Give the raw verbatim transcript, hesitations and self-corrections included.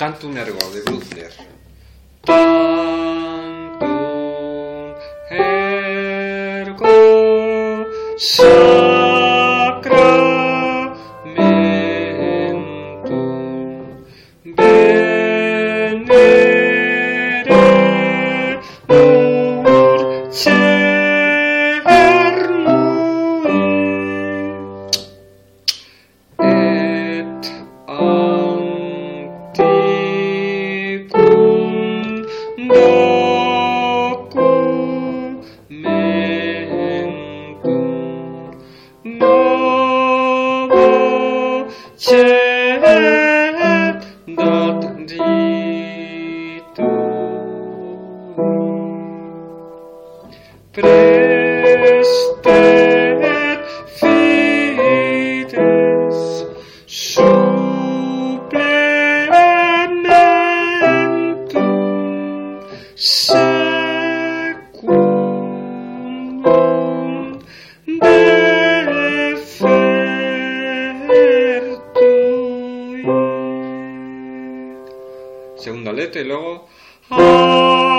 Tantum ergo de Bruckner. Tantum ergo sacramentum veneremur cernui et antiquum documentum novo cedat ditui prestet fides supplementum secundum defertui. Segunda letra y luego